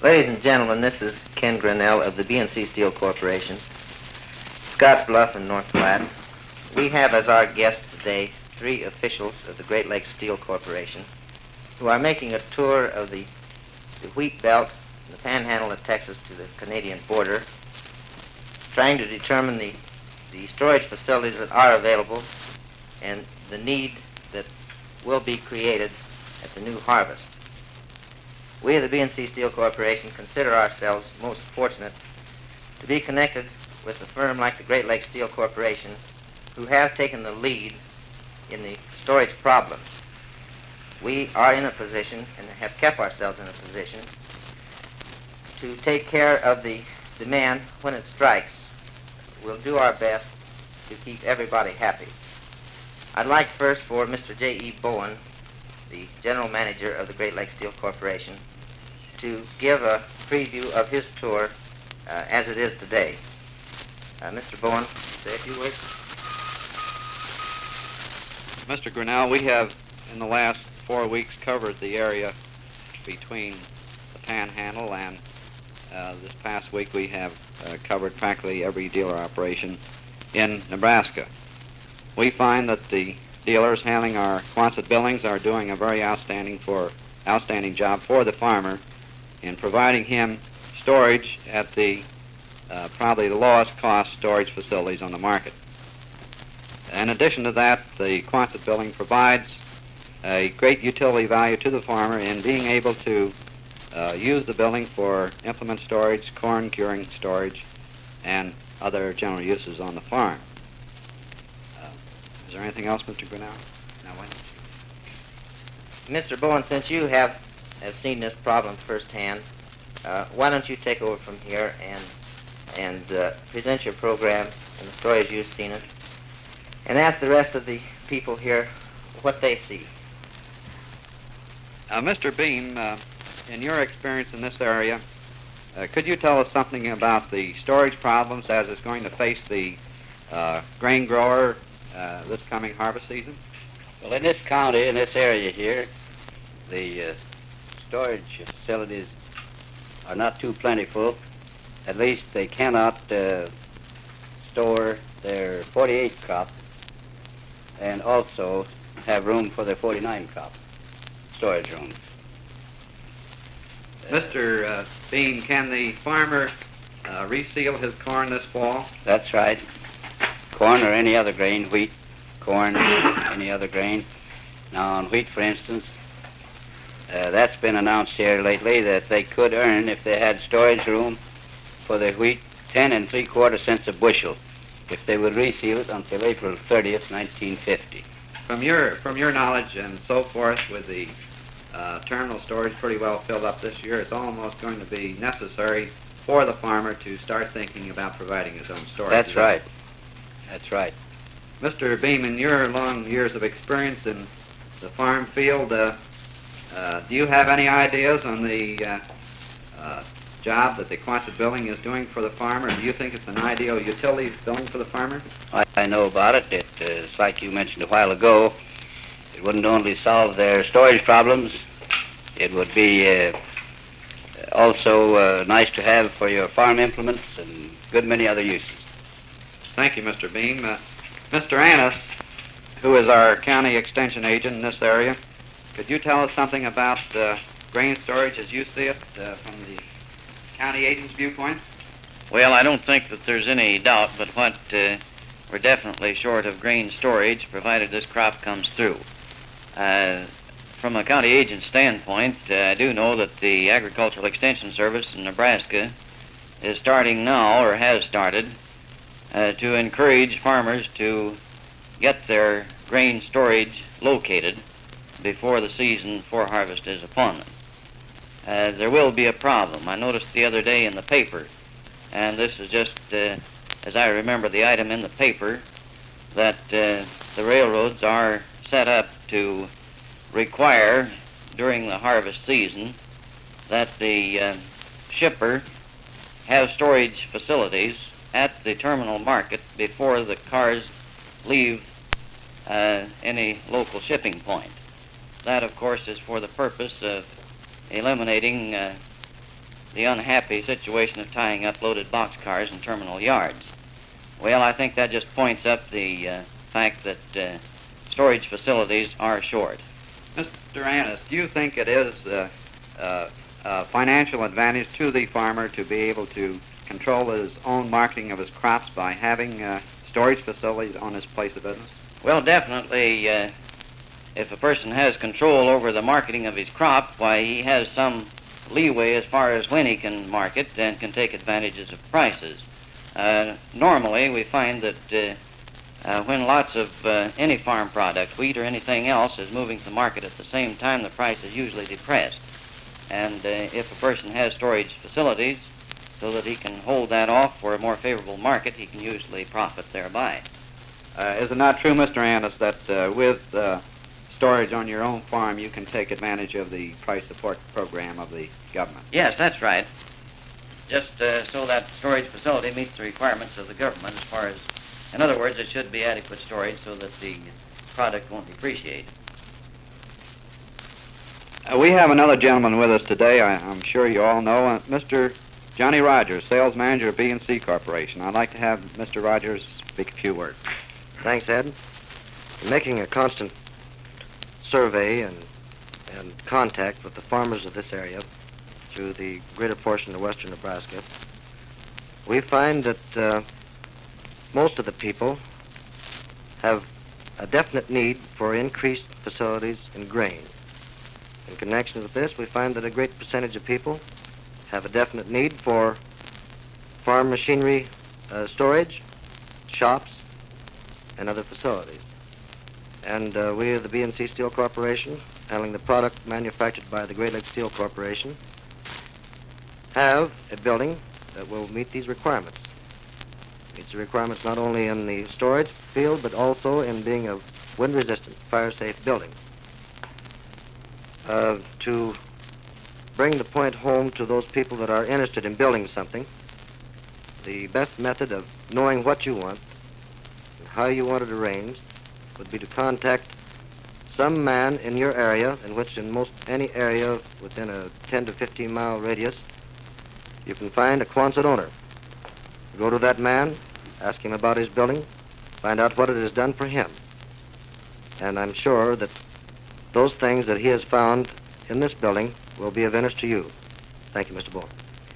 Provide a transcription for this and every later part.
Ladies and gentlemen, this is Ken Grinnell of the B&C Steel Corporation, Scottsbluff and North Platte. We have as our guests today three officials of the Great Lakes Steel Corporation who are making a tour of the wheat belt in the panhandle of Texas to the Canadian border, trying to determine the storage facilities that are available and the need that will be created at the new harvest. We of the B&C Steel Corporation consider ourselves most fortunate to be connected with a firm like the Great Lakes Steel Corporation, who have taken the lead in the storage problem. We are in a position, and have kept ourselves in a position, to take care of the demand when it strikes. We'll do our best to keep everybody happy. I'd like first for Mr. J.E. Bowen, the General Manager of the Great Lakes Steel Corporation, to give a preview of his tour as it is today. Mr. Bowen, say a few words. Mr. Grinnell, we have in the last 4 weeks covered the area between the Panhandle, and this past week we have covered practically every dealer operation in Nebraska. We find that the dealers handling our Quonset buildings are doing a very outstanding job for the farmer in providing him storage at the probably the lowest cost storage facilities on the market. In addition to that, the Quonset building provides a great utility value to the farmer in being able to use the building for implement storage, corn curing storage, and other general uses on the farm. Is there anything else, Mr. Grinnell? Now, why don't you? Mr. Bowen, since you have seen this problem firsthand, why don't you take over from here and present your program in the story as you've seen it, and ask the rest of the people here what they see. Mr. Beam, in your experience in this area, could you tell us something about the storage problems as it's going to face the grain grower this coming harvest season? Well, in this county, in this area here, the storage facilities are not too plentiful. At least they cannot store their 48 crop and also have room for their 49 crop storage rooms. Mr. Beam, can the farmer reseal his corn this fall? That's right. Corn or any other grain, wheat, corn, any other grain. Now on wheat, for instance, that's been announced here lately that they could earn, if they had storage room for their wheat, 10 3/4 cents a bushel if they would reseal it until April 30th, 1950. From your knowledge and so forth, with the terminal storage pretty well filled up this year, it's almost going to be necessary for the farmer to start thinking about providing his own storage. That's right. That's right. Mr. Beam, in your long years of experience in the farm field, do you have any ideas on the job that the Quonset building is doing for the farmer? Do you think it's an ideal utility building for the farmer? I know about it. It's like you mentioned a while ago. It wouldn't only solve their storage problems. It would be also nice to have for your farm implements and good many other uses. Thank you, Mr. Beam. Mr. Annis, who is our county extension agent in this area, could you tell us something about grain storage as you see it from the county agent's viewpoint? Well, I don't think that there's any doubt but what we're definitely short of grain storage, provided this crop comes through. From a county agent standpoint, I do know that the Agricultural Extension Service in Nebraska is starting now, or has started, to encourage farmers to get their grain storage located before the season for harvest is upon them. There will be a problem. I noticed the other day in the paper, and this is just as I remember the item in the paper, that the railroads are set up to require during the harvest season that the shipper have storage facilities at the terminal market before the cars leave any local shipping point. That, of course, is for the purpose of eliminating the unhappy situation of tying up loaded boxcars in terminal yards. Well, I think that just points up the fact that storage facilities are short. Mr. Annis, do you think it is a financial advantage to the farmer to be able to control his own marketing of his crops by having storage facilities on his place of business? Well, definitely, if a person has control over the marketing of his crop, why, he has some leeway as far as when he can market and can take advantages of prices. Normally, we find that when lots of any farm product, wheat or anything else, is moving to the market at the same time, the price is usually depressed. And if a person has storage facilities so that he can hold that off for a more favorable market, he can usually profit thereby. Is it not true, Mr. Annis, that with storage on your own farm, you can take advantage of the price support program of the government? Yes, that's right. Just so that storage facility meets the requirements of the government as far as, in other words, it should be adequate storage so that the product won't depreciate. We have another gentleman with us today, I'm sure you all know, Mr. Johnny Rogers, sales manager of B&C Corporation. I'd like to have Mr. Rogers speak a few words. Thanks, Ed. In making a constant survey and contact with the farmers of this area through the greater portion of western Nebraska, we find that most of the people have a definite need for increased facilities in grain. In connection with this, we find that a great percentage of people have a definite need for farm machinery storage, shops, and other facilities. And we, the B&C Steel Corporation, handling the product manufactured by the Great Lakes Steel Corporation, have a building that will meet these requirements. Meets the requirements not only in the storage field, but also in being a wind-resistant, fire-safe building. To bring the point home to those people that are interested in building something, the best method of knowing what you want and how you want it arranged would be to contact some man in your area, in which in most any area within a 10 to 15 mile radius, you can find a Quonset owner. Go to that man, ask him about his building, find out what it has done for him. And I'm sure that those things that he has found in this building will be of interest to you. Thank you, Mr. Bull.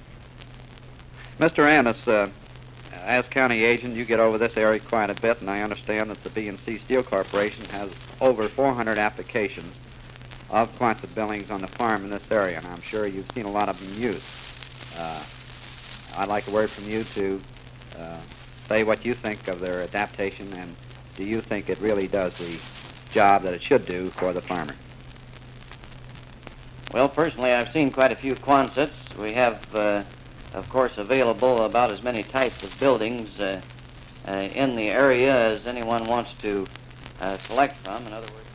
Mr. Annis, as county agent, you get over this area quite a bit, and I understand that the B&C Steel Corporation has over 400 applications of Quonset buildings on the farm in this area, and I'm sure you've seen a lot of them used. I'd like a word from you to say what you think of their adaptation, and do you think it really does the job that it should do for the farmer? Well, personally, I've seen quite a few Quonsets. We have, of course, available about as many types of buildings in the area as anyone wants to select from. In other words,